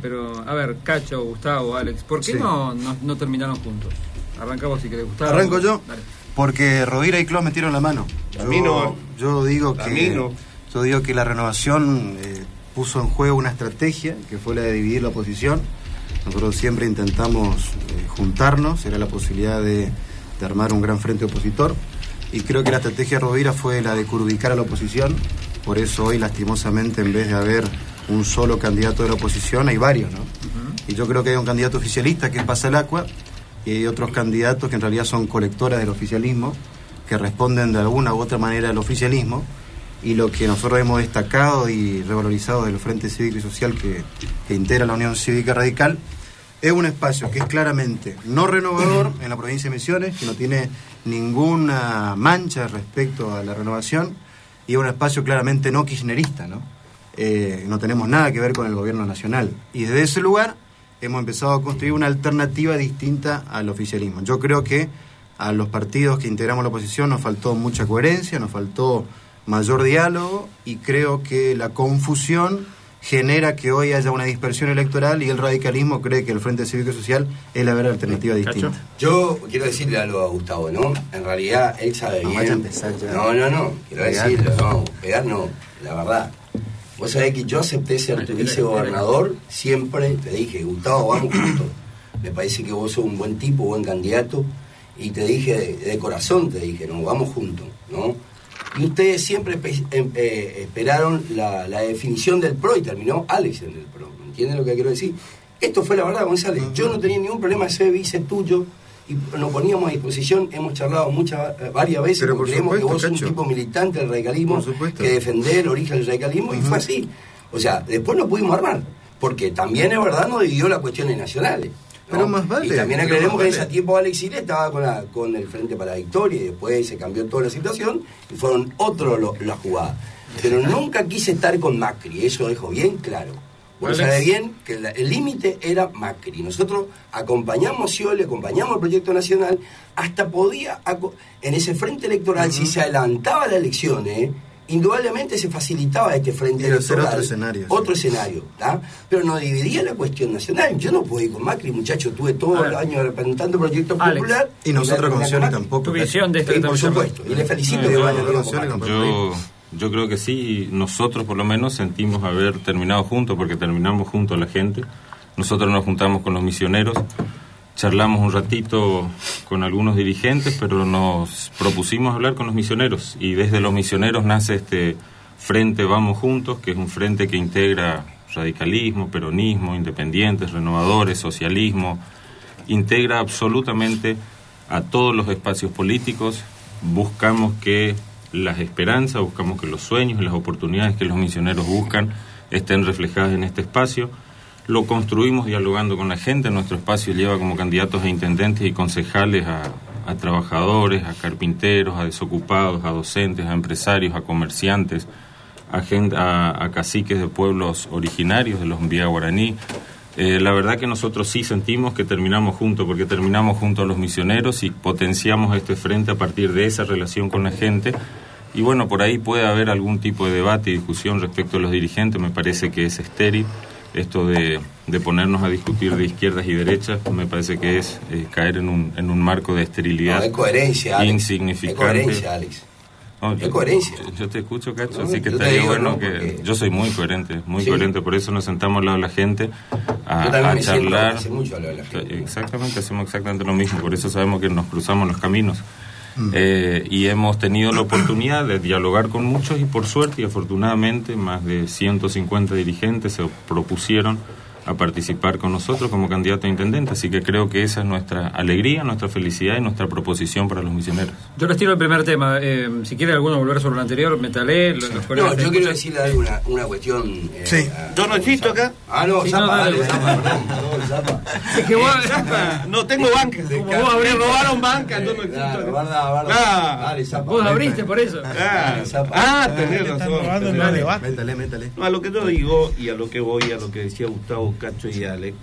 pero a ver, Cacho, Gustavo, Alex, ¿por qué no terminaron juntos? Arrancamos si querés, Gustavo. Arranco yo. Dale. Porque Rovira y Clos metieron la mano. Yo digo que la renovación puso en juego una estrategia que fue la de dividir la oposición. Nosotros siempre intentamos juntarnos, era la posibilidad de armar un gran frente opositor, y creo que la estrategia de Rovira fue la de curvicar a la oposición. Por eso hoy, lastimosamente, en vez de haber un solo candidato de la oposición, hay varios, ¿no? Y yo creo que hay un candidato oficialista que es Pasalacqua, y hay otros candidatos que en realidad son colectoras del oficialismo, que responden de alguna u otra manera al oficialismo, y lo que nosotros hemos destacado y revalorizado del Frente Cívico y Social que integra la Unión Cívica Radical, es un espacio que es claramente no renovador en la provincia de Misiones, que no tiene ninguna mancha respecto a la renovación, y es un espacio claramente no kirchnerista, ¿no? No tenemos nada que ver con el gobierno nacional, y desde ese lugar hemos empezado a construir una alternativa distinta al oficialismo. Yo creo que a los partidos que integramos la oposición nos faltó mucha coherencia, nos faltó mayor diálogo, y creo que la confusión genera que hoy haya una dispersión electoral, y el radicalismo cree que el Frente Cívico y Social es la verdadera alternativa distinta. Yo quiero decirle algo a Gustavo, ¿no? En realidad él sabe bien. Vamos a empezar ya. No, quiero decirlo, no, pegar no, la verdad. Vos sabés que yo acepté ser tu vicegobernador, siempre te dije, Gustavo, vamos juntos. Me parece que vos sos un buen tipo, buen candidato, y te dije, de corazón te dije, no, vamos juntos, ¿no? Y ustedes siempre esperaron la definición del PRO, y terminó Alex en el PRO. ¿Me entienden lo que quiero decir? Esto fue la verdad, González. Yo no tenía ningún problema de ser vice tuyo, y nos poníamos a disposición. Hemos charlado varias veces, pero porque creemos que vos sos un Cacho, tipo militante del radicalismo, que defender el origen del radicalismo, y fue así. O sea, después no pudimos armar, porque también es verdad, nos dividió las cuestiones nacionales, ¿no? Pero más vale. Y también aclaremos que en ese tiempo Alex Sile estaba con el Frente para la Victoria, y después se cambió toda la situación y fueron otros las jugadas. Pero nunca quise estar con Macri, eso dejo bien claro. Vos sabés bien que el límite era Macri. Nosotros acompañamos Scioli, acompañamos el proyecto nacional, hasta podía, en ese frente electoral, si se adelantaba la elección, indudablemente se facilitaba este frente electoral. Otro escenario, ¿tá? Pero no dividía la cuestión nacional. Yo no puedo ir con Macri, muchacho, tuve todo el año representando el proyecto popular. Y nosotros con Scioli tampoco. Tu visión de por supuesto, y le felicito que vaya Yo creo que sí, nosotros por lo menos sentimos haber terminado juntos, porque terminamos juntos la gente. Nosotros nos juntamos con los misioneros, charlamos un ratito con algunos dirigentes, pero nos propusimos hablar con los misioneros, y desde los misioneros nace este Frente Vamos Juntos, que es un frente que integra radicalismo, peronismo, independientes, renovadores, socialismo, integra absolutamente a todos los espacios políticos. Buscamos que las esperanzas, buscamos que los sueños y las oportunidades que los misioneros buscan estén reflejadas en este espacio. Lo construimos dialogando con la gente. Nuestro espacio lleva como candidatos a intendentes y concejales a trabajadores, a carpinteros, a desocupados, a docentes, a empresarios, a comerciantes, a caciques de pueblos originarios de los Mbía Guaraní. La verdad que nosotros sí sentimos que terminamos juntos, porque terminamos juntos a los misioneros y potenciamos este frente a partir de esa relación con la gente. Y bueno, por ahí puede haber algún tipo de debate y discusión respecto a los dirigentes. Me parece que es estéril esto de ponernos a discutir de izquierdas y derechas. Me parece que es caer en un marco de esterilidad. No, es coherencia, Alex. Insignificante. Es coherencia, Alex. No, es coherencia. Yo te escucho, Cacho, No, así que yo estaría bueno porque... que... Yo soy muy coherente, por eso nos sentamos al lado de la gente a charlar. Hace mucho al lado de la gente. Exactamente, hacemos exactamente lo mismo, por eso sabemos que nos cruzamos los caminos. Y hemos tenido la oportunidad de dialogar con muchos, y por suerte y afortunadamente más de 150 dirigentes se propusieron a participar con nosotros como candidato a intendente, así que creo que esa es nuestra alegría, nuestra felicidad y nuestra proposición para los misioneros. Yo les tiro el primer tema, si quiere alguno volver sobre lo anterior, métale. No, yo quiero decirle una cuestión. Sí. ¿Yo no existo acá? Ah, no, sí, Zapa, no, perdón. Es que vos, no tengo banca. Como vos me robaron banca, yo no existo acá. Dale, Zapa. Vos abriste por eso. Tenés razón. Métale. No, a lo que yo digo y a lo que voy, a lo que decía Gustavo, Cacho y Alex,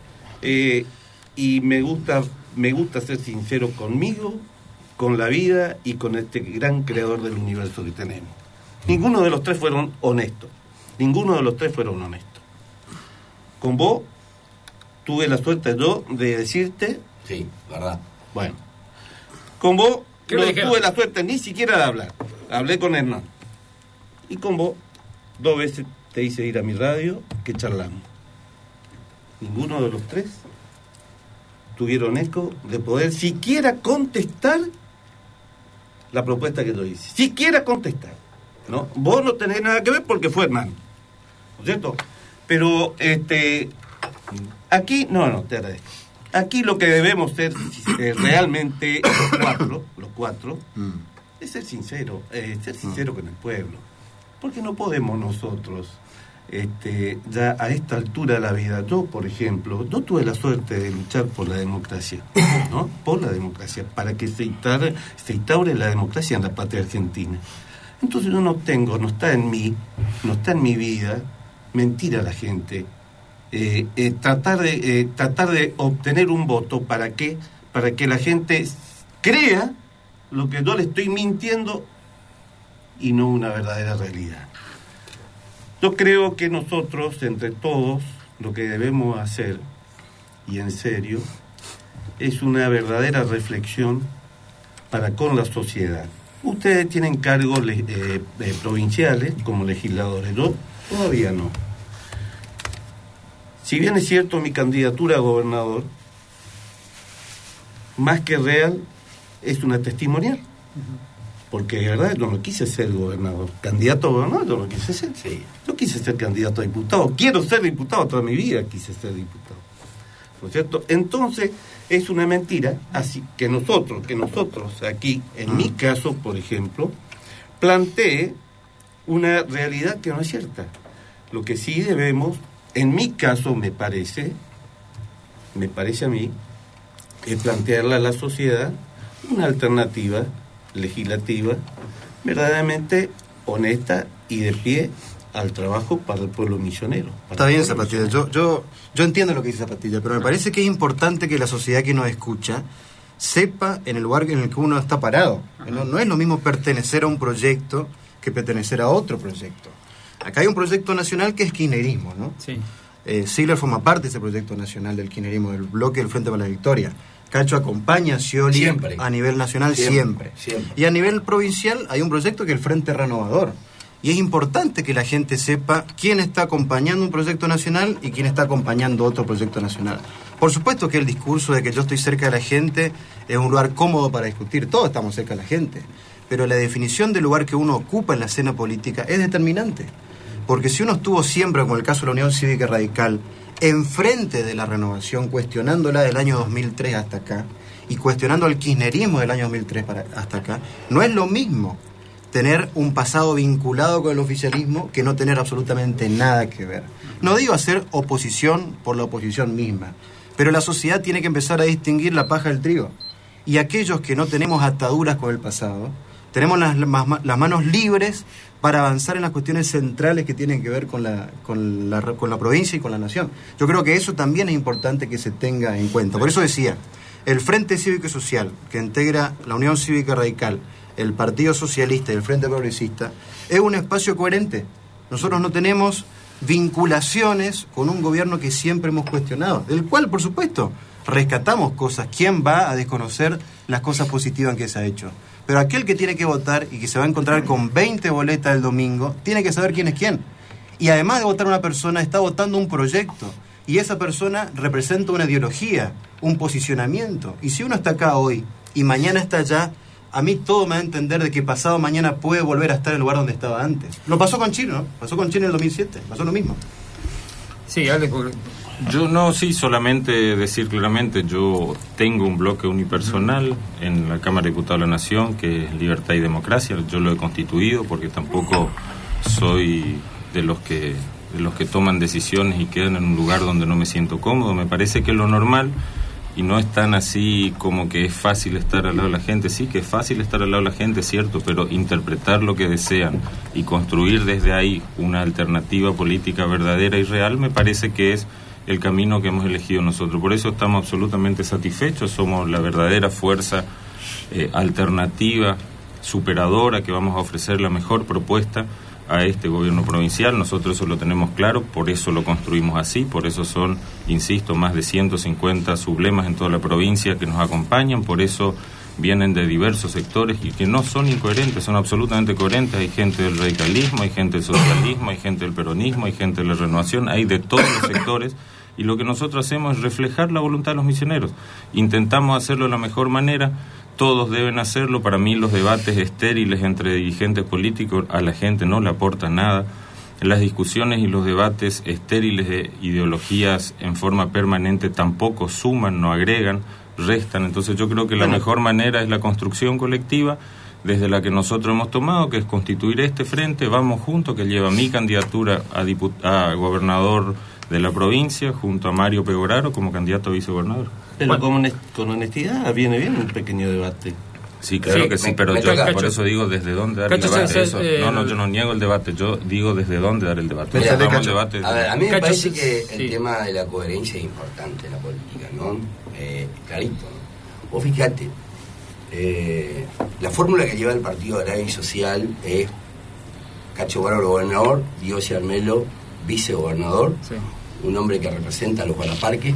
y me gusta ser sincero conmigo, con la vida y con este gran creador del universo que tenemos. Ninguno de los tres fueron honestos. Con vos tuve la suerte yo de decirte... Sí, verdad. Bueno, con vos ¿Qué no le dijeron? tuve la suerte ni siquiera de hablar. Hablé con Hernán. Y con vos 2 veces te hice ir a mi radio que charlamos. Ninguno de los 3 tuvieron eco de poder siquiera contestar la propuesta que yo hice. Siquiera contestar. ¿No? Vos no tenés nada que ver porque fue Hernán. ¿No es cierto? Pero aquí, no, te agradezco. Aquí lo que debemos ser realmente los cuatro, es ser sincero con el pueblo. Porque no podemos nosotros, ya a esta altura de la vida, yo, por ejemplo, no tuve la suerte de luchar por la democracia, ¿no? Por la democracia, para que se instaure la democracia en la patria argentina. Entonces yo no está en mi vida mentir a la gente, tratar de obtener un voto para que la gente crea lo que yo le estoy mintiendo y no una verdadera realidad. Yo creo que nosotros, entre todos, lo que debemos hacer, y en serio, es una verdadera reflexión para con la sociedad. Ustedes tienen cargos provinciales como legisladores, yo todavía no. Si bien es cierto mi candidatura a gobernador, más que real, es una testimonial. Porque de verdad yo no quise ser gobernador. Candidato a gobernador yo no quise ser. Sí. Yo quise ser candidato a diputado. Quiero ser diputado, toda mi vida quise ser diputado. ¿No es cierto? Entonces, es una mentira, así que nosotros aquí, en mi caso, por ejemplo, planteé una realidad que no es cierta. Lo que sí debemos, en mi caso me parece a mí, es plantearle a la sociedad una alternativa legislativa verdaderamente honesta y de pie al trabajo para el pueblo misionero. Está bien, Zapatilla, yo entiendo lo que dice Zapatilla, pero me parece que es importante que la sociedad que nos escucha sepa en el lugar en el que uno está parado. No es lo mismo pertenecer a un proyecto que pertenecer a otro proyecto. Acá hay un proyecto nacional que es kirchnerismo, ¿no? Sí. Sigler forma parte de ese proyecto nacional del kirchnerismo, del bloque del Frente para la Victoria. Cacho acompaña a Scioli Siempre. A nivel nacional siempre. Y a nivel provincial hay un proyecto que es el Frente Renovador. Y es importante que la gente sepa quién está acompañando un proyecto nacional y quién está acompañando otro proyecto nacional. Por supuesto que el discurso de que yo estoy cerca de la gente es un lugar cómodo para discutir. Todos estamos cerca de la gente. Pero la definición del lugar que uno ocupa en la escena política es determinante. Porque si uno estuvo siempre, como el caso de la Unión Cívica Radical, enfrente de la renovación, cuestionándola del año 2003 hasta acá, y cuestionando el kirchnerismo del año 2003 hasta acá, no es lo mismo tener un pasado vinculado con el oficialismo que no tener absolutamente nada que ver. No digo hacer oposición por la oposición misma, pero la sociedad tiene que empezar a distinguir la paja del trigo. Y aquellos que no tenemos ataduras con el pasado, tenemos las manos libres para avanzar en las cuestiones centrales que tienen que ver con la provincia y con la nación. Yo creo que eso también es importante que se tenga en cuenta. Por eso decía, el Frente Cívico y Social, que integra la Unión Cívica Radical, el Partido Socialista y el Frente Progresista, es un espacio coherente. Nosotros no tenemos vinculaciones con un gobierno que siempre hemos cuestionado, del cual, por supuesto, rescatamos cosas. ¿Quién va a desconocer las cosas positivas que se ha hecho? Pero aquel que tiene que votar y que se va a encontrar con 20 boletas el domingo, tiene que saber quién es quién. Y además de votar una persona, está votando un proyecto. Y esa persona representa una ideología, un posicionamiento. Y si uno está acá hoy y mañana está allá, a mí todo me da a entender de que pasado mañana puede volver a estar en el lugar donde estaba antes. Lo pasó con Chile, ¿no? Pasó con Chile en el 2007, pasó lo mismo. Sí, Alex. Yo no, sí, solamente decir claramente, yo tengo un bloque unipersonal en la Cámara de Diputados de la Nación, que es Libertad y Democracia. Yo lo he constituido porque tampoco soy de los que toman decisiones y quedan en un lugar donde no me siento cómodo. Me parece que es lo normal y no es tan así como que es fácil estar al lado de la gente. Sí que es fácil estar al lado de la gente, cierto, pero interpretar lo que desean y construir desde ahí una alternativa política verdadera y real me parece que es el camino que hemos elegido nosotros. Por eso estamos absolutamente satisfechos, somos la verdadera fuerza alternativa, superadora, que vamos a ofrecer la mejor propuesta a este gobierno provincial. Nosotros eso lo tenemos claro, por eso lo construimos así, por eso son, insisto, más de 150 sublemas en toda la provincia que nos acompañan, por eso vienen de diversos sectores y que no son incoherentes, son absolutamente coherentes. Hay gente del radicalismo, hay gente del socialismo, hay gente del peronismo, hay gente de la renovación, hay de todos los sectores, y lo que nosotros hacemos es reflejar la voluntad de los misioneros. Intentamos hacerlo de la mejor manera, todos deben hacerlo. Para mí los debates estériles entre dirigentes políticos a la gente no le aportan nada. Las discusiones y los debates estériles de ideologías en forma permanente tampoco suman, no agregan, restan. Entonces yo creo que la mejor manera es la construcción colectiva desde la que nosotros hemos tomado, que es constituir este frente. Vamos juntos, que lleva mi candidatura a gobernador de la provincia junto a Mario Pegoraro como candidato a vicegobernador. Pero con honestidad viene bien un pequeño debate. Sí, claro que sí, pero yo por eso digo desde dónde dar el debate. Yo no niego el debate, yo digo desde dónde dar el debate. A mí me parece que el tema de la coherencia es importante en la política, ¿no? Clarito, ¿no? Vos fíjate, la fórmula que lleva el Partido Agrario y Social es Cacho Bárbaro gobernador, Diosi Armelo vicegobernador, sí. Un hombre que representa a los guardaparques,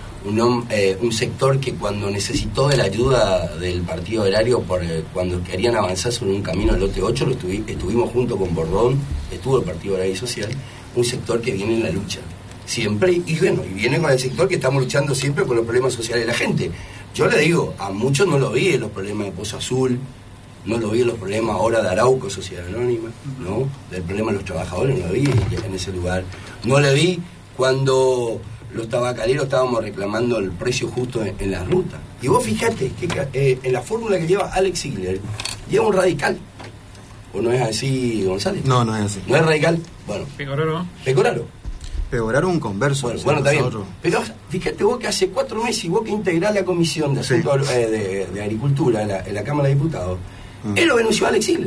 un sector que cuando necesitó de la ayuda del Partido Agrario cuando querían avanzar sobre un camino al lote 8, estuvimos junto con Bordón, estuvo el Partido Agrario y Social, un sector que viene en la lucha siempre, y viene con el sector que estamos luchando siempre con los problemas sociales de la gente. Yo le digo, a muchos no lo vi en los problemas de Pozo Azul, no lo vi en los problemas ahora de Arauco, Sociedad Anónima, ¿no? Del problema de los trabajadores no lo vi en ese lugar. No le vi cuando los tabacaleros estábamos reclamando el precio justo en la ruta. Y vos fijate que en la fórmula que lleva Alex Ziegler, lleva un radical. ¿O no es así, González? No, no es así. ¿No es radical? Bueno. Pecoraro un converso. Bueno, está bien. Pero fíjate vos que hace 4 meses, vos que integrás la comisión de asuntos de Agricultura en la Cámara de Diputados, él lo denunció a Alex Ziegler.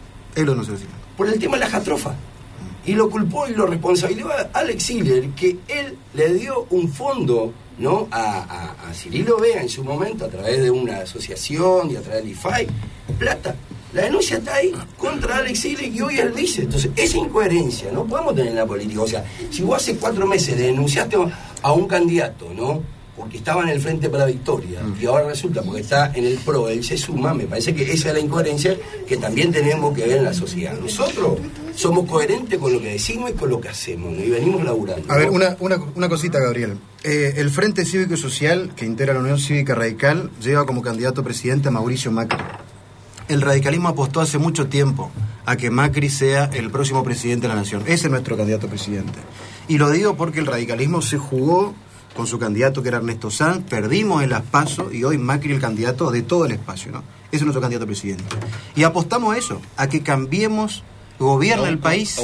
Por el tema de la jatrofa. Y lo culpó y lo responsabilizó a Alex Ziegler, que él le dio un fondo, ¿no? a Cirilo Vega en su momento, a través de una asociación y a través del IFAI, plata. La denuncia está ahí contra Alex Ziegler y hoy él dice. Entonces, esa incoherencia no podemos tener en la política. O sea, si vos hace 4 meses denunciaste a un candidato, ¿no? Porque estaba en el Frente para la Victoria, y ahora resulta, porque está en el PRO, él se suma, me parece que esa es la incoherencia que también tenemos que ver en la sociedad. Nosotros somos coherentes con lo que decimos y con lo que hacemos, ¿no? Y venimos laburando, ¿no? A ver, una cosita, Gabriel. El Frente Cívico y Social, que integra la Unión Cívica Radical, lleva como candidato a presidente a Mauricio Macri. El radicalismo apostó hace mucho tiempo a que Macri sea el próximo presidente de la nación. Ese es nuestro candidato a presidente. Y lo digo porque el radicalismo se jugó con su candidato, que era Ernesto Sanz, perdimos en las PASO y hoy Macri el candidato de todo el espacio, ¿no? Ese es nuestro candidato a presidente. Y apostamos a eso, a que cambiemos, gobierne el país,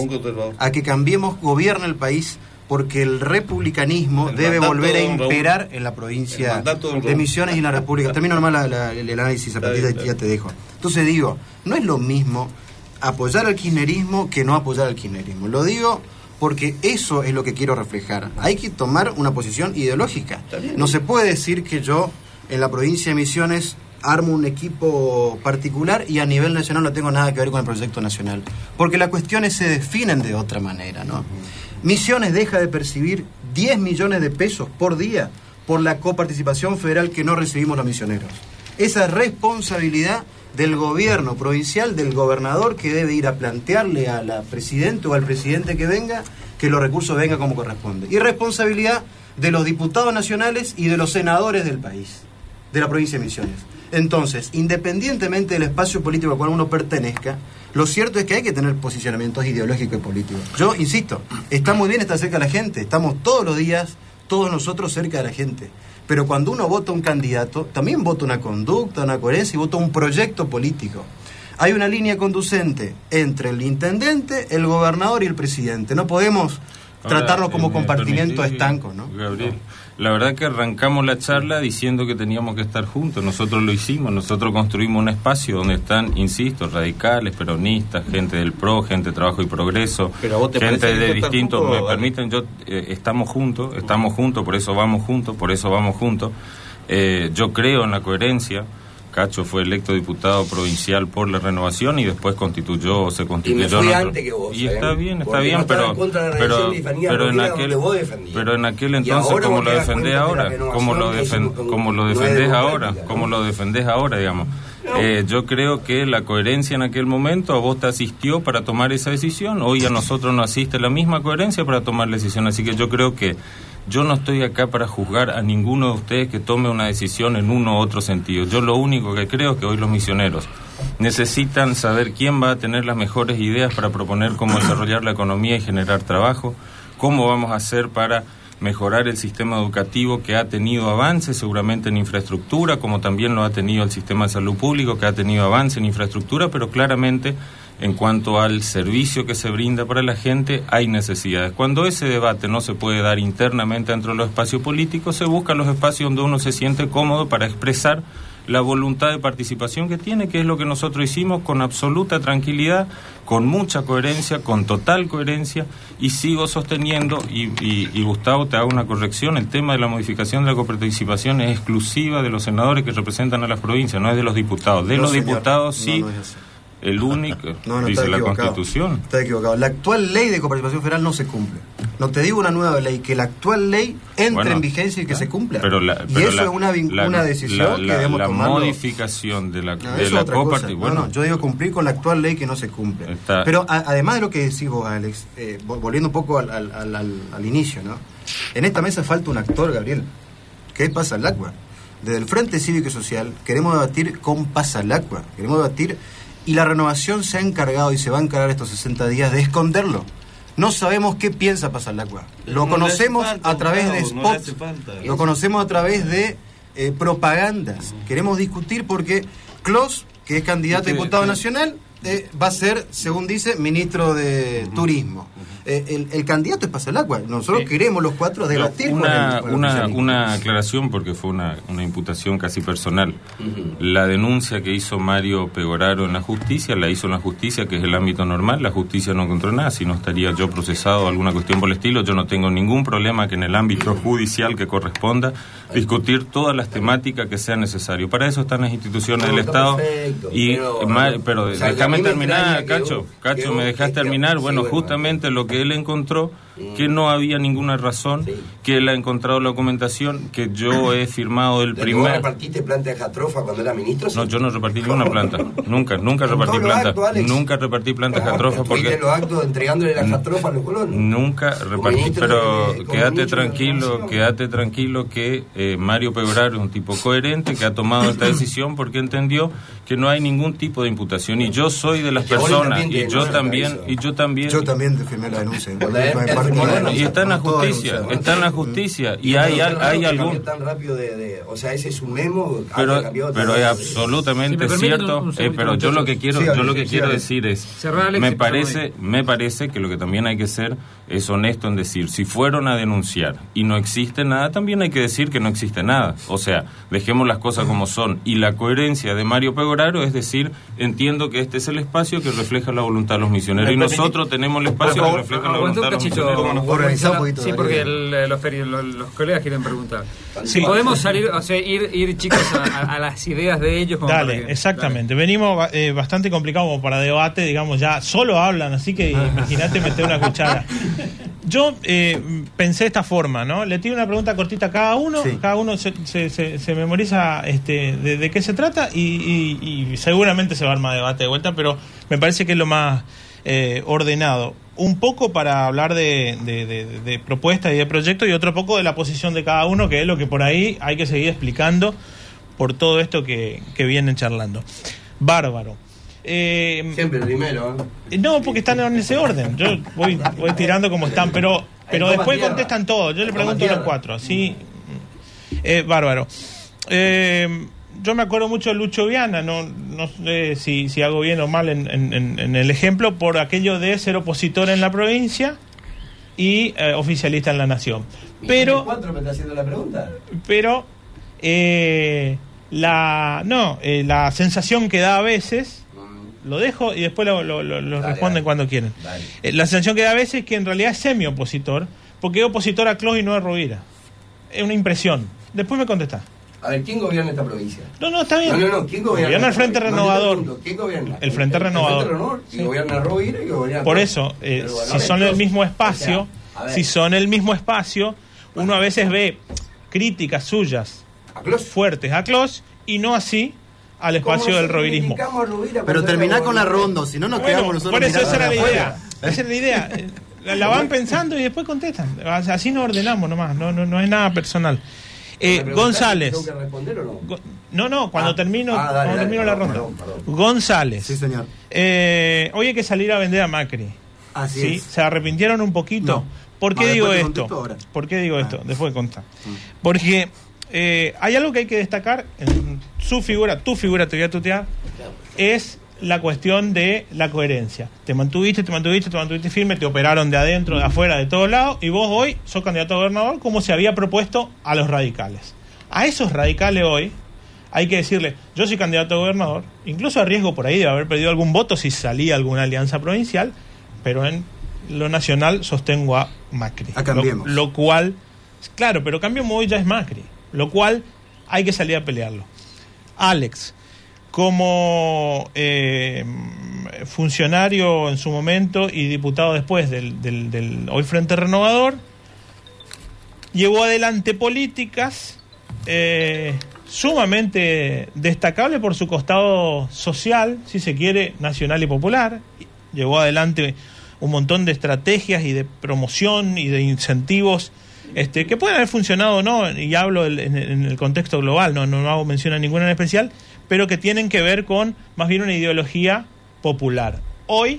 porque el republicanismo debe volver a imperar en la provincia de Misiones y en la República. Termino nomás el análisis, a partir de ahí ya te dejo. Entonces digo, no es lo mismo apoyar al kirchnerismo que no apoyar al kirchnerismo. Lo digo porque eso es lo que quiero reflejar. Hay que tomar una posición ideológica. No se puede decir que yo en la provincia de Misiones armo un equipo particular y a nivel nacional no tengo nada que ver con el proyecto nacional, porque las cuestiones se definen de otra manera, ¿no? Misiones deja de percibir 10 millones de pesos por día por la coparticipación federal que no recibimos los misioneros. Esa responsabilidad del gobierno provincial, del gobernador, que debe ir a plantearle a la presidenta o al presidente que venga que los recursos vengan como corresponde. Y responsabilidad de los diputados nacionales y de los senadores del país, de la provincia de Misiones. Entonces, independientemente del espacio político al cual uno pertenezca, lo cierto es que hay que tener posicionamientos ideológicos y políticos. Yo insisto, está muy bien estar cerca de la gente, estamos todos los días, todos nosotros cerca de la gente. Pero cuando uno vota un candidato, también vota una conducta, una coherencia y vota un proyecto político. Hay una línea conducente entre el intendente, el gobernador y el presidente. No podemos tratarlos como compartimentos estancos, ¿no? Gabriel, la verdad que arrancamos la charla diciendo que teníamos que estar juntos. Nosotros lo hicimos, nosotros construimos un espacio donde están, insisto, radicales, peronistas, gente del PRO, gente de Trabajo y Progreso, gente de distintos, me permiten, estamos juntos, por eso vamos juntos. Yo creo en la coherencia. Cacho fue electo diputado provincial por la Renovación y después se constituyó. Y me fui antes que vos. Y está bien, pero en aquel entonces, ¿cómo lo defendés ahora? ¿Cómo lo defendés ahora, digamos? Yo creo que la coherencia en aquel momento a vos te asistió para tomar esa decisión. Hoy a nosotros nos asiste la misma coherencia para tomar la decisión. Así que yo creo que yo no estoy acá para juzgar a ninguno de ustedes que tome una decisión en uno u otro sentido. Yo lo único que creo es que hoy los misioneros necesitan saber quién va a tener las mejores ideas para proponer cómo desarrollar la economía y generar trabajo, cómo vamos a hacer para mejorar el sistema educativo que ha tenido avances seguramente en infraestructura, como también lo ha tenido el sistema de salud público que ha tenido avance en infraestructura, pero claramente en cuanto al servicio que se brinda para la gente hay necesidades. Cuando ese debate no se puede dar internamente dentro de los espacios políticos, se buscan los espacios donde uno se siente cómodo para expresar la voluntad de participación que tiene, que es lo que nosotros hicimos con absoluta tranquilidad, con mucha coherencia, con total coherencia, y sigo sosteniendo, y Gustavo, te hago una corrección, el tema de la modificación de la coparticipación es exclusiva de los senadores que representan a las provincias, no es de los diputados. De los diputados sí. No es el único, dice la Constitución. Está equivocado. La actual ley de coparticipación federal no se cumple. No te digo una nueva ley, que la actual ley entre en vigencia y que se cumpla. Y eso es una decisión que debemos tomar. La modificación de la coparticipación. Bueno, yo digo cumplir con la actual ley que no se cumple. Pero además de lo que decís vos, Alex, volviendo un poco al inicio, ¿no? En esta mesa falta un actor, Gabriel, que es Pasalacua. Desde el Frente Cívico y Social queremos debatir con Pasalacua. Queremos debatir. Y la Renovación se ha encargado y se va a encargar estos 60 días de esconderlo. No sabemos qué piensa Pasalacua. Lo conocemos a través de spots, lo conocemos a través de propagandas. Queremos discutir porque Clos, que es candidato a diputado nacional, va a ser, según dice, ministro de Turismo. El candidato es Pasalacua. Nosotros queremos los cuatro debatir una aclaración, porque fue una imputación casi personal. La denuncia que hizo Mario Pegoraro en la justicia, la hizo en la justicia, que es el ámbito normal. La justicia no encontró nada. Si no estaría yo procesado o alguna cuestión por el estilo, yo no tengo ningún problema que en el ámbito judicial que corresponda discutir todas las temáticas que sean necesarias. Para eso están las instituciones del Estado. Pero déjame terminar, Cacho, me dejas terminar. Bueno, justamente lo que él encontró, que no había ninguna razón, que él ha encontrado la documentación, que yo he firmado el primer... ¿Vos repartiste planta de Jatrofa cuando era ministro? No, yo no repartí ninguna planta, nunca repartí planta, nunca repartí planta de Jatrofa, porque... los actos entregándole la Jatrofa a los colonos? Nunca repartí, pero quédate tranquilo que Mario Pegoraro es un tipo coherente, que ha tomado esta decisión porque entendió que no hay ningún tipo de imputación, y yo soy de las personas, y yo también te firmé la denuncia. Y está en la justicia, y hay algún tan rápido o sea, ese es un memo, pero es absolutamente cierto, pero yo lo que quiero decir es, me parece que lo que también hay que ser es honesto en decir, si fueron a denunciar y no existe nada, también hay que decir que no existe nada. O sea, dejemos las cosas como son, y la coherencia de Mario Pegoraro es decir, entiendo que este es el espacio que refleja la voluntad de los misioneros, y nosotros tenemos el espacio que refleja la voluntad de los misioneros. Sí, porque los colegas quieren preguntar. Si podemos salir, o sea, ir chicos a las ideas de ellos. Dale, exactamente. Venimos bastante complicados como para debate, digamos, ya solo hablan, así que imagínate meter una cuchara. Yo pensé de esta forma, ¿no? Le tiro una pregunta cortita a cada uno, cada uno se memoriza de qué se trata y seguramente se va a armar debate de vuelta, pero me parece que es lo más ordenado. Un poco para hablar de propuestas y de proyectos, y otro poco de la posición de cada uno, que es lo que por ahí hay que seguir explicando por todo esto que vienen charlando. Bárbaro. Siempre el primero. No, porque están en ese orden. Yo voy tirando como están, pero después contestan todos. Yo le pregunto a los cuatro. ¿Sí? Bárbaro. Yo me acuerdo mucho de Lucho Viana, no sé si hago bien o mal en el ejemplo, por aquello de ser opositor en la provincia y oficialista en la nación. Pero ¿cuánto me está haciendo la pregunta? Pero la sensación que da a veces, lo dejo y después lo responden cuando quieren. La sensación que da a veces es que en realidad es semi-opositor, porque es opositor a Clos y no a Rovira. Es una impresión. Después me contestás. A ver, ¿quién gobierna esta provincia? No, está bien. No, ¿quién gobierna? El Frente Renovador. ¿Quién gobierna? El Frente Renovador. Y gobierna Rovira y gobierna... Por eso, si son el mismo espacio, uno a veces ve críticas suyas fuertes a Clos y no así al espacio del rovirismo. Pero terminá con la ronda, si no nos quedamos nosotros. Por eso esa era la afuera. idea. Esa es la idea. La van pensando y después contestan. Así nos ordenamos nomás, no es nada personal. González. ¿Tengo que responder o no? No, cuando termino la ronda. Perdón. González. Sí, señor. Hoy hay que salir a vender a Macri. Así ¿Sí? es. ¿Se arrepintieron un poquito? No. ¿Por qué digo esto? Después Después contar. Porque hay algo que hay que destacar en tu figura te voy a tutear, es la cuestión de la coherencia. Te mantuviste firme, te operaron de adentro, de afuera, de todos lados, y vos hoy sos candidato a gobernador como se había propuesto a los radicales. A esos radicales hoy hay que decirle, yo soy candidato a gobernador, incluso a riesgo por ahí de haber perdido algún voto si salía alguna alianza provincial, pero en lo nacional sostengo a Macri. A Cambiemos. Lo cual, claro, pero Cambiemos hoy ya es Macri, lo cual hay que salir a pelearlo. Alex, como funcionario en su momento y diputado después del hoy Frente Renovador, llevó adelante políticas sumamente destacables por su costado social, si se quiere, nacional y popular. Llevó adelante un montón de estrategias y de promoción y de incentivos que pueden haber funcionado o no, y hablo en el contexto global, no hago mención a ninguna en especial, pero que tienen que ver con más bien una ideología popular. Hoy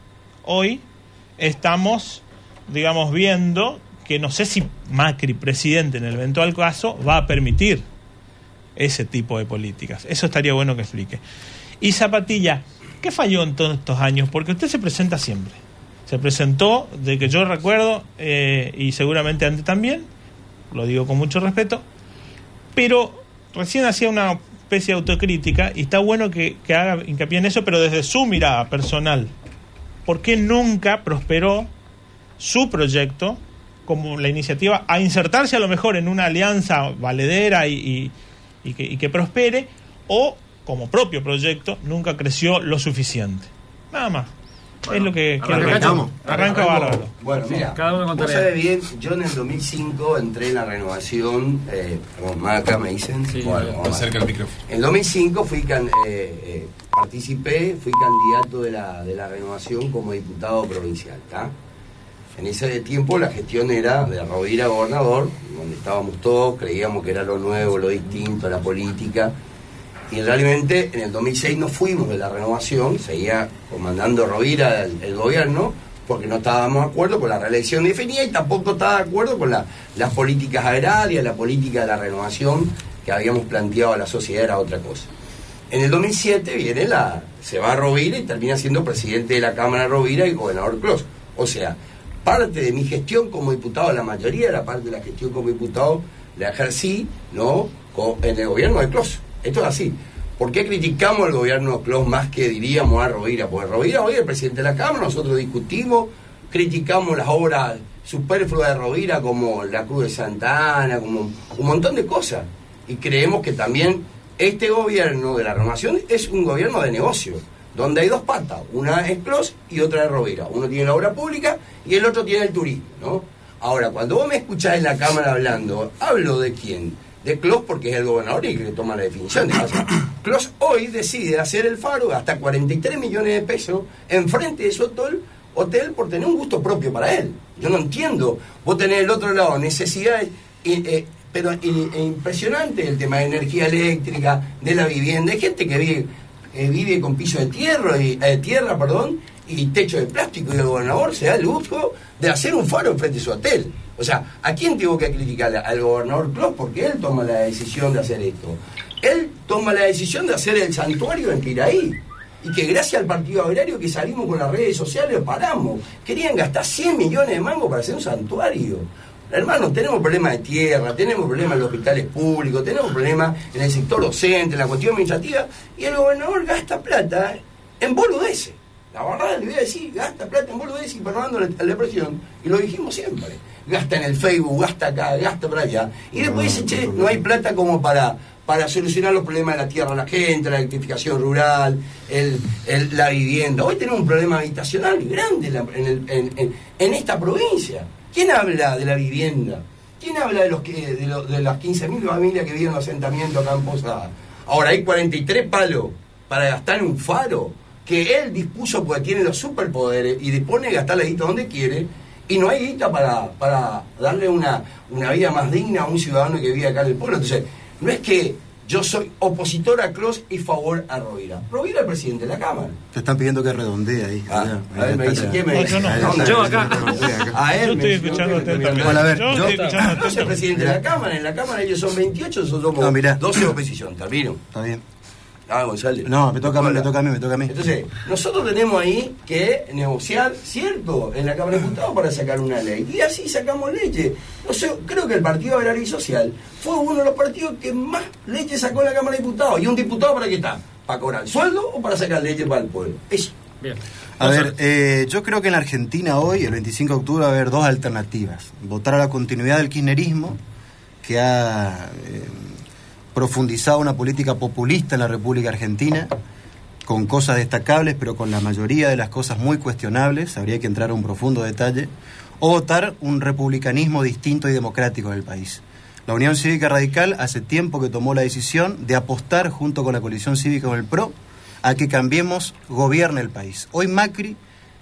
estamos, digamos, viendo que no sé si Macri, presidente en el eventual caso, va a permitir ese tipo de políticas. Eso estaría bueno que explique. Y Zapatilla, ¿qué falló en todos estos años? Porque usted se presenta siempre. Se presentó, de que yo recuerdo, y seguramente antes también, lo digo con mucho respeto, pero recién hacía una especie de autocrítica y está bueno que haga hincapié en eso, pero desde su mirada personal. ¿Por qué nunca prosperó su proyecto como la iniciativa a insertarse a lo mejor en una alianza valedera y que prospere, o como propio proyecto nunca creció lo suficiente? Nada más. Bueno, es lo que arranca bárbaro. Bueno, mira, cada uno vos sabés bien, yo en el 2005 entré en la renovación, acá me dicen, sí, acerca el micrófono. En el 2005 participé, fui candidato de la renovación como diputado provincial, ¿tá? En ese tiempo la gestión era de Rovira gobernador, donde estábamos todos, creíamos que era lo nuevo, lo distinto, la política. Y realmente en el 2006 no fuimos de la renovación, seguía comandando Rovira el gobierno, porque no estábamos de acuerdo con la reelección definida y tampoco estaba de acuerdo con las políticas agrarias, la política de la renovación que habíamos planteado a la sociedad, era otra cosa. En el 2007 se va a Rovira y termina siendo presidente de la Cámara de Rovira y gobernador Clos. O sea, parte de mi gestión como diputado, la mayoría de la parte de la gestión como diputado la ejercí, ¿no?, en el gobierno de Clos. Esto es así. ¿Por qué criticamos al gobierno de Clos más que diríamos a Rovira? Porque Rovira hoy es el presidente de la Cámara, nosotros discutimos, criticamos las obras superfluas de Rovira como la Cruz de Santa Ana, como un montón de cosas. Y creemos que también este gobierno de la renovación es un gobierno de negocio, donde hay dos patas, una es Clos y otra es Rovira. Uno tiene la obra pública y el otro tiene el turismo, ¿no? Ahora, cuando vos me escuchás en la Cámara hablando, ¿hablo de quién? De Clos, porque es el gobernador y que toma la definición de casa. Clos hoy decide hacer el faro hasta 43 millones de pesos enfrente de su hotel por tener un gusto propio para él. Yo no entiendo. Vos tenés del otro lado necesidades, pero impresionante el tema de energía eléctrica, de la vivienda. Hay gente que vive con piso de tierra y techo de plástico, y el gobernador se da el lujo de hacer un faro enfrente de su hotel. O sea, ¿a quién tengo que criticar? Al gobernador Clos, porque él toma la decisión de hacer esto. Él toma la decisión de hacer el santuario en Piraí. Y que gracias al Partido Agrario que salimos con las redes sociales lo paramos. Querían gastar 100 millones de mangos para hacer un santuario. Hermanos, tenemos problemas de tierra, tenemos problemas en los hospitales públicos, tenemos problemas en el sector docente, en la cuestión administrativa, y el gobernador gasta plata en boludeces. La verdad, le voy a decir, gasta plata en boludeces y perdonando la expresión, y lo dijimos siempre. gasta en el Facebook, gasta acá, gasta por allá. Y después dice, che, no hay plata como para solucionar los problemas de la tierra de la gente, la electrificación rural, la vivienda. Hoy tenemos un problema habitacional grande en esta provincia. ¿Quién habla de la vivienda? ¿Quién habla de las 15.000 familias que viven en los asentamientos acá en Posada? Ahora hay 43 palos para gastar en un faro que él dispuso porque tiene los superpoderes y dispone de gastar la guita donde quiere, y no hay guita para darle una vida más digna a un ciudadano que vive acá en el pueblo. Entonces, no es que yo soy opositor a Clos y favor a Rovira. Rovira es el presidente de la Cámara. Te están pidiendo que redondee ahí. A ver, me dice, ¿quién me dice? Yo acá. A él yo estoy escuchando atentamente. Bueno, a ver, yo estoy escuchando no soy presidente de la Cámara. En la Cámara ellos son 28, nosotros somos 12 de oposición. Termino. Está bien. González. No, me toca a mí. Entonces, nosotros tenemos ahí que negociar, ¿cierto?, en la Cámara de Diputados para sacar una ley. Y así sacamos leche. No sé, creo que el Partido Agrario y Social fue uno de los partidos que más leche sacó en la Cámara de Diputados. ¿Y un diputado para qué está? ¿Para cobrar sueldo o para sacar leche para el pueblo? Eso. Bien. A ver, yo creo que en la Argentina hoy, el 25 de octubre, va a haber dos alternativas. Votar a la continuidad del kirchnerismo, que ha profundizado una política populista en la República Argentina, con cosas destacables, pero con la mayoría de las cosas muy cuestionables, habría que entrar a un profundo detalle, o votar un republicanismo distinto y democrático en el país. La Unión Cívica Radical hace tiempo que tomó la decisión de apostar, junto con la coalición cívica con el PRO, a que Cambiemos gobierne el país. Hoy Macri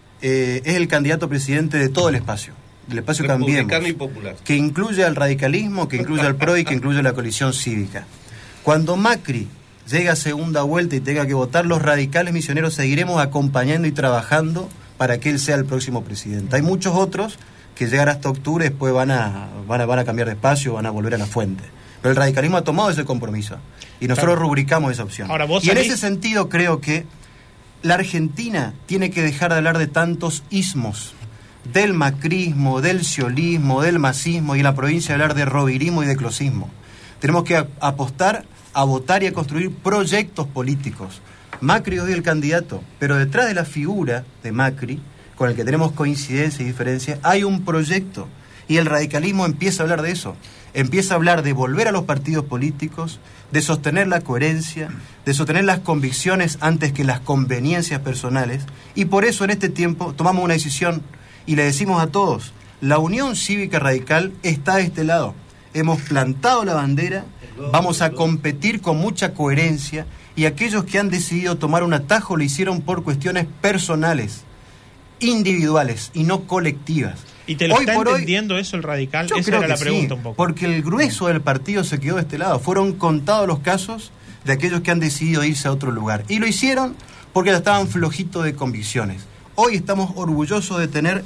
es el candidato presidente de todo el espacio, del espacio Cambiemos, y popular, que incluye al radicalismo, que incluye al PRO y que incluye a la coalición cívica. Cuando Macri llegue a segunda vuelta y tenga que votar, los radicales misioneros seguiremos acompañando y trabajando para que él sea el próximo presidente. Hay muchos otros que llegan hasta octubre y después van a cambiar de espacio, van a volver a la fuente. Pero el radicalismo ha tomado ese compromiso y nosotros rubricamos esa opción. Ahora, y en ese sentido creo que la Argentina tiene que dejar de hablar de tantos ismos, del macrismo, del ciolismo, del masismo, y en la provincia hablar de rovirismo y de closismo. Tenemos que apostar a votar y a construir proyectos políticos. Macri hoy es el candidato, pero detrás de la figura de Macri, con el que tenemos coincidencia y diferencia, hay un proyecto. Y el radicalismo empieza a hablar de eso. Empieza a hablar de volver a los partidos políticos, de sostener la coherencia, de sostener las convicciones antes que las conveniencias personales. Y por eso en este tiempo tomamos una decisión y le decimos a todos, la Unión Cívica Radical está de este lado. Hemos plantado la bandera, vamos a competir con mucha coherencia, y aquellos que han decidido tomar un atajo lo hicieron por cuestiones personales, individuales y no colectivas. ¿Y te lo está entendiendo eso el radical? Esa era la pregunta un poco. Porque el grueso del partido se quedó de este lado. Fueron contados los casos de aquellos que han decidido irse a otro lugar. Y lo hicieron porque estaban flojitos de convicciones. Hoy estamos orgullosos de tener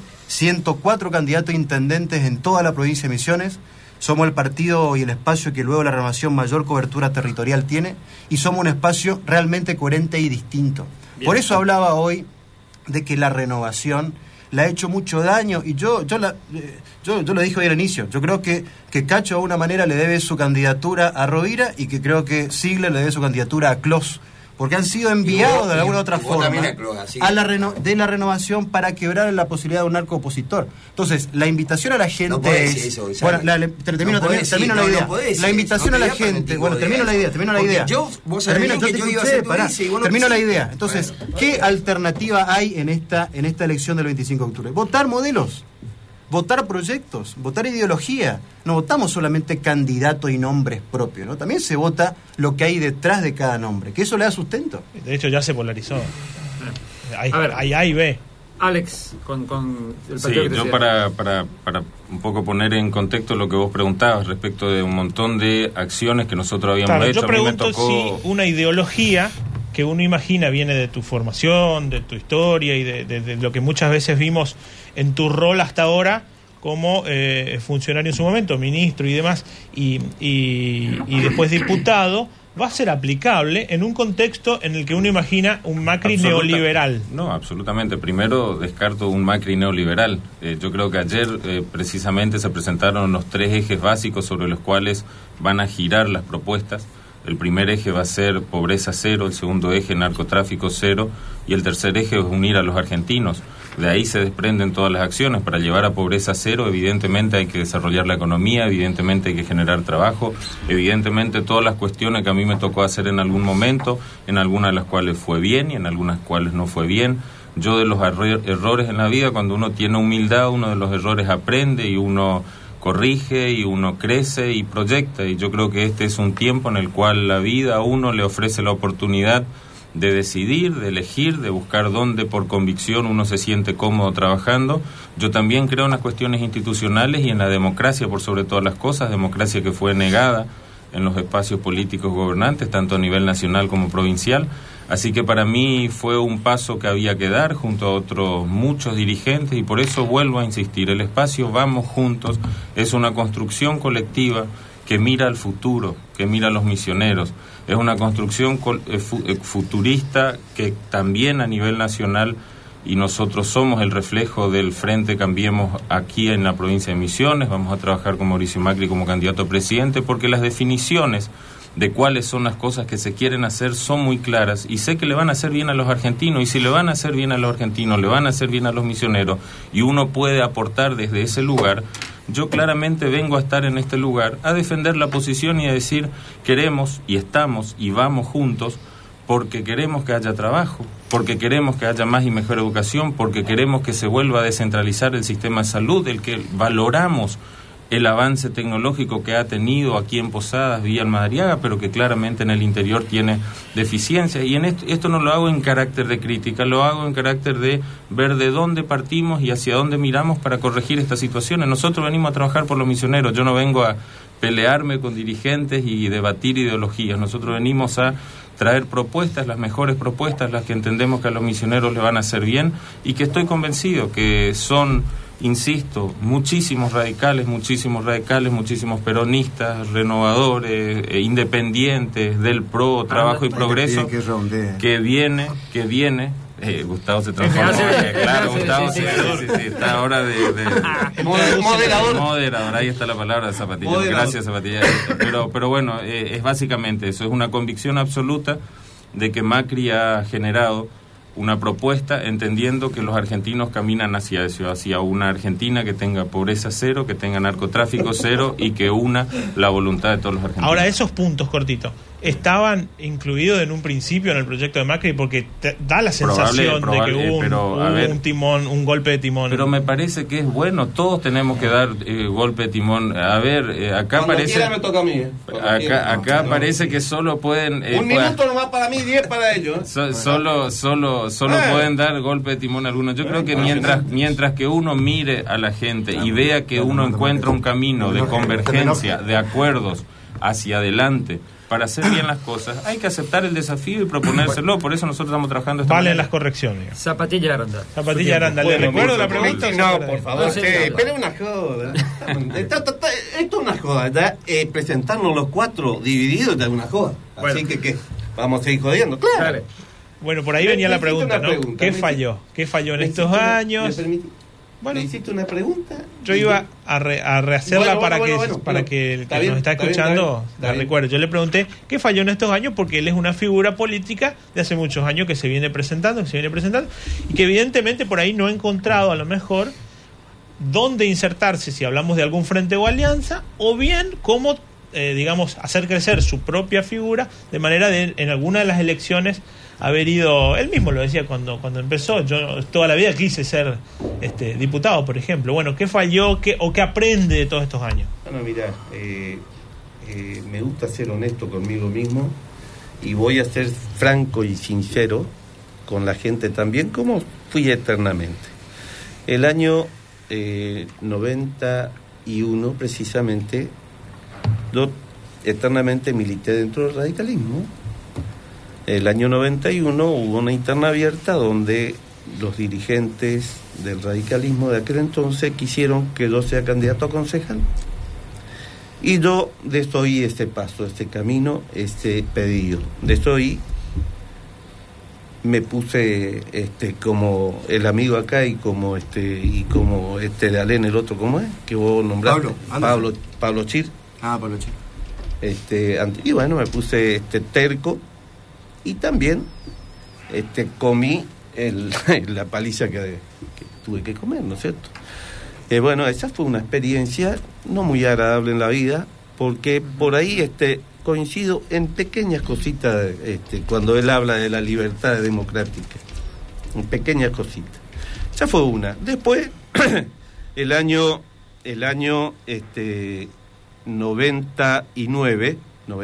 104 candidatos a intendentes en toda la provincia de Misiones. Somos el partido y el espacio que luego la renovación mayor cobertura territorial tiene, y somos un espacio realmente coherente y distinto. Bien. Por eso hablaba hoy de que la renovación le ha hecho mucho daño, y yo lo dije hoy al inicio. Yo creo que Cacho de alguna manera le debe su candidatura a Rovira, y que creo que Sigler le debe su candidatura a Clos, porque han sido enviados de alguna otra forma de la renovación para quebrar la posibilidad de un arco opositor. Entonces, la invitación a la gente termino la idea. La invitación a la gente, termino la idea. Termino la idea. Entonces, ¿qué alternativa hay en esta elección del 25 de octubre? Votar modelos, votar proyectos, votar ideología. No votamos solamente candidatos y nombres propios, ¿no? También se vota lo que hay detrás de cada nombre, que eso le da sustento. De hecho, ya se polarizó. Hay A y B. Alex, con el partido que yo para un poco poner en contexto lo que vos preguntabas respecto de un montón de acciones que nosotros habíamos hecho. Yo pregunto si una ideología que uno imagina viene de tu formación, de tu historia y de lo que muchas veces vimos en tu rol hasta ahora como funcionario en su momento, ministro y demás, y después diputado, va a ser aplicable en un contexto en el que uno imagina un Macri neoliberal. No, absolutamente. Primero descarto un Macri neoliberal. Yo creo que ayer precisamente se presentaron los 3 ejes básicos sobre los cuales van a girar las propuestas. El primer eje va a ser pobreza cero, el segundo eje narcotráfico cero, y el tercer eje es unir a los argentinos. De ahí se desprenden todas las acciones. Para llevar a pobreza cero, evidentemente hay que desarrollar la economía, evidentemente hay que generar trabajo, evidentemente todas las cuestiones que a mí me tocó hacer en algún momento, en algunas de las cuales fue bien y en algunas cuales no fue bien. Yo de los errores en la vida, cuando uno tiene humildad, uno de los errores aprende y uno corrige y uno crece y proyecta. Y yo creo que este es un tiempo en el cual la vida a uno le ofrece la oportunidad de decidir, de elegir, de buscar dónde por convicción uno se siente cómodo trabajando. Yo también creo en las cuestiones institucionales y en la democracia por sobre todas las cosas, democracia que fue negada en los espacios políticos gobernantes, tanto a nivel nacional como provincial. Así que para mí fue un paso que había que dar junto a otros muchos dirigentes y por eso vuelvo a insistir, el espacio Vamos Juntos es una construcción colectiva que mira al futuro, que mira a los misioneros. Es una construcción futurista que también a nivel nacional, y nosotros somos el reflejo del Frente Cambiemos aquí en la provincia de Misiones. Vamos a trabajar con Mauricio Macri como candidato a presidente porque las definiciones de cuáles son las cosas que se quieren hacer son muy claras y sé que le van a hacer bien a los argentinos y si le van a hacer bien a los argentinos, le van a hacer bien a los misioneros y uno puede aportar desde ese lugar. Yo claramente vengo a estar en este lugar a defender la posición y a decir queremos y estamos y vamos juntos porque queremos que haya trabajo, porque queremos que haya más y mejor educación, porque queremos que se vuelva a descentralizar el sistema de salud, el que valoramos el avance tecnológico que ha tenido aquí en Posadas, Villa Madariaga, pero que claramente en el interior tiene deficiencias. Y en esto no lo hago en carácter de crítica, lo hago en carácter de ver de dónde partimos y hacia dónde miramos para corregir estas situaciones. Nosotros venimos a trabajar por los misioneros, yo no vengo a pelearme con dirigentes y debatir ideologías, nosotros venimos a traer propuestas, las mejores propuestas, las que entendemos que a los misioneros le van a hacer bien y que estoy convencido que son, insisto, muchísimos radicales, muchísimos peronistas, renovadores, independientes, del PRO, Trabajo y Progreso, que viene, Gustavo se transformó, claro, Gustavo sí, está ahora de moderador, ahí está la palabra de Zapatilla, gracias Zapatilla, pero bueno, es básicamente eso, es una convicción absoluta de que Macri ha generado una propuesta entendiendo que los argentinos caminan hacia eso, hacia una Argentina que tenga pobreza cero, que tenga narcotráfico cero y que una la voluntad de todos los argentinos. Ahora, esos puntos, cortito, ¿estaban incluidos en un principio en el proyecto de Macri? Porque da la sensación de que hubo un timón, un golpe de timón. Pero me parece que es bueno, todos tenemos que dar golpe de timón. A ver, acá cuando parece... Quiera me toca a mí. Acá parece que solo pueden... un minuto nomás para mí, 10 para ellos. Solo pueden dar golpe de timón algunos. Yo creo que mientras que uno mire a la gente y vea que uno encuentra un camino de convergencia, de acuerdos hacia adelante, para hacer bien las cosas, hay que aceptar el desafío y proponérselo. Por eso nosotros estamos trabajando esta manera. Las correcciones. Zapatilla Aranda. Zapatilla Aranda. ¿Le recuerdo la pregunta? No, por favor. Pero una joda. Esto es una joda. Presentarnos los cuatro divididos de una joda. Así que vamos a seguir jodiendo. Claro. Bueno, por ahí venía la pregunta, ¿no? ¿Qué falló? ¿Qué falló en estos años? Bueno, ¿me hiciste una pregunta? Yo iba a rehacerla para que el que nos está escuchando la recuerde. Yo le pregunté qué falló en estos años porque él es una figura política de hace muchos años que se viene presentando y que evidentemente por ahí no ha encontrado a lo mejor dónde insertarse si hablamos de algún frente o alianza o bien cómo, hacer crecer su propia figura de manera de en alguna de las elecciones haber ido, él mismo lo decía cuando empezó, yo toda la vida quise ser diputado, por ejemplo. Bueno, ¿qué falló qué aprende de todos estos años? Bueno, mira, me gusta ser honesto conmigo mismo y voy a ser franco y sincero con la gente también, como fui eternamente. El año 91, precisamente, yo eternamente milité dentro del radicalismo. El año 91 hubo una interna abierta donde los dirigentes del radicalismo de aquel entonces quisieron que yo sea candidato a concejal. Y yo desoí este paso, este camino, este pedido. Desoí, me puse como el amigo acá y como de Alén, el otro, ¿cómo es? Que vos nombraste. Pablo Chir. Pablo Chir. Y bueno, me puse terco. Y también comí la paliza que tuve que comer, ¿no es cierto? Bueno, esa fue una experiencia no muy agradable en la vida, porque por ahí coincido en pequeñas cositas cuando él habla de la libertad democrática, en pequeñas cositas. Esa fue una. Después, el año 99,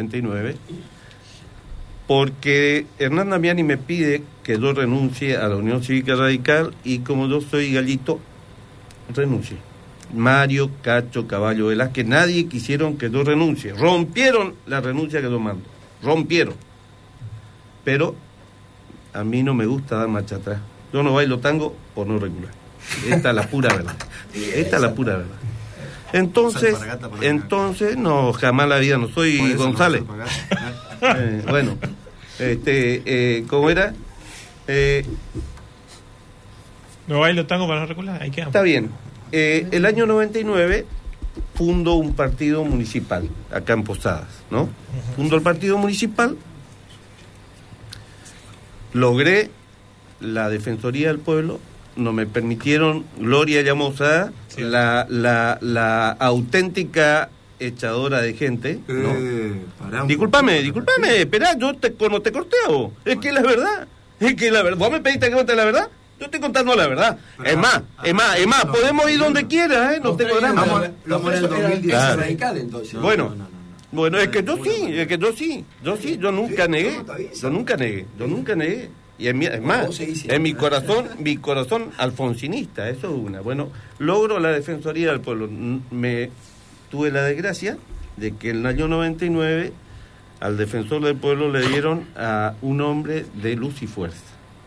porque Hernán Damiani me pide que yo renuncie a la Unión Cívica Radical, y como yo soy gallito, renuncié. Mario, Cacho, Caballo, Velázquez, nadie quisieron que yo renuncie. Rompieron la renuncia que yo mando. Rompieron. Pero a mí no me gusta dar marcha atrás. Yo no bailo tango por no regular. Esta es la pura verdad. Esta es la pura verdad. Entonces, no, jamás la vida, no soy González. Bueno, ¿cómo era? No bailo tango para no regular, ahí quedamos. Está bien. El año 99 fundo un partido municipal acá en Posadas, ¿no? Fundo el partido municipal, logré la Defensoría del Pueblo, no me permitieron Gloria Llamosa, sí, la auténtica echadora de gente, ¿no? Discúlpame, esperá, yo no te corteo, es que la verdad, vos me pediste que cuente la verdad. Yo estoy contando la verdad. Es más, podemos ir donde quiera, no tengo drama. Estamos en el 2010 radical, entonces. Bueno, es que yo nunca negué. Y es más, en mi corazón alfonsinista, eso es una. Bueno, logro la Defensoría del Pueblo. Tuve la desgracia de que en el año 99 al Defensor del Pueblo le dieron a un hombre de luz y fuerza.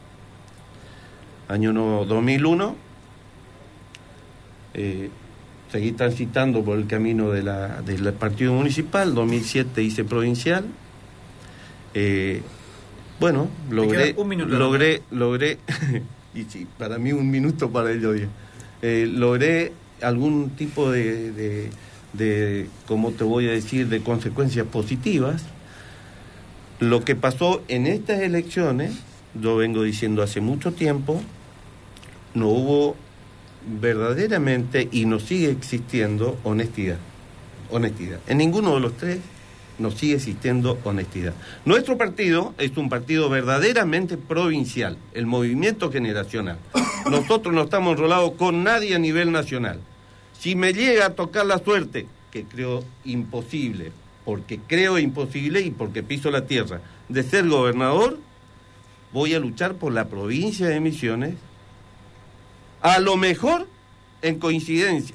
Año 2001, seguí transitando por el camino del partido municipal. 2007 hice provincial. Bueno, logré y sí, para mí un minuto para ello bien. Logré algún tipo de ¿cómo te voy a decir?, de consecuencias positivas. Lo que pasó en estas elecciones, yo vengo diciendo hace mucho tiempo, no hubo verdaderamente, y no sigue existiendo, honestidad. En ninguno de los tres nos sigue existiendo honestidad. Nuestro partido es un partido verdaderamente provincial, el Movimiento Generacional. Nosotros no estamos enrolados con nadie a nivel nacional. Si me llega a tocar la suerte, que creo imposible y porque piso la tierra, de ser gobernador, voy a luchar por la provincia de Misiones, a lo mejor en coincidencia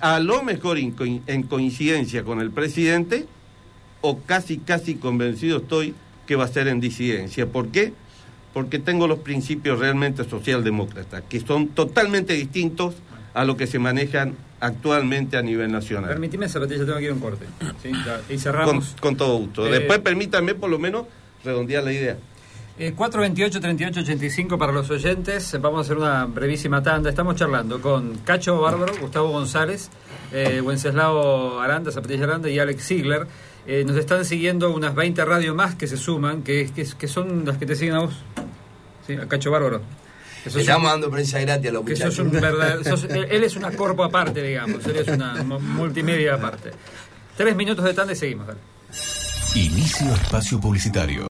con el presidente, o casi convencido estoy que va a ser en disidencia. ¿Por qué? Porque tengo los principios realmente socialdemócratas, que son totalmente distintos a lo que se manejan actualmente a nivel nacional. Permíteme, Zapatilla, tengo que ir a un corte. ¿Sí? Y cerramos. Con todo gusto. Después permítanme por lo menos redondear la idea. 428-3885 para los oyentes. Vamos a hacer una brevísima tanda. Estamos charlando con Cacho Bárbaro, Gustavo González, Wenceslao Aranda, Zapatilla Aranda y Alex Ziegler. Nos están siguiendo unas 20 radios más que se suman, que son las que te siguen a vos. ¿Sí? A Cacho Bárbaro. Estamos dando prensa gratis a los muchachos. Él es una corpo aparte, digamos. Él es una multimedia aparte. 3 minutos de tanda y seguimos. Dale. Inicio espacio publicitario.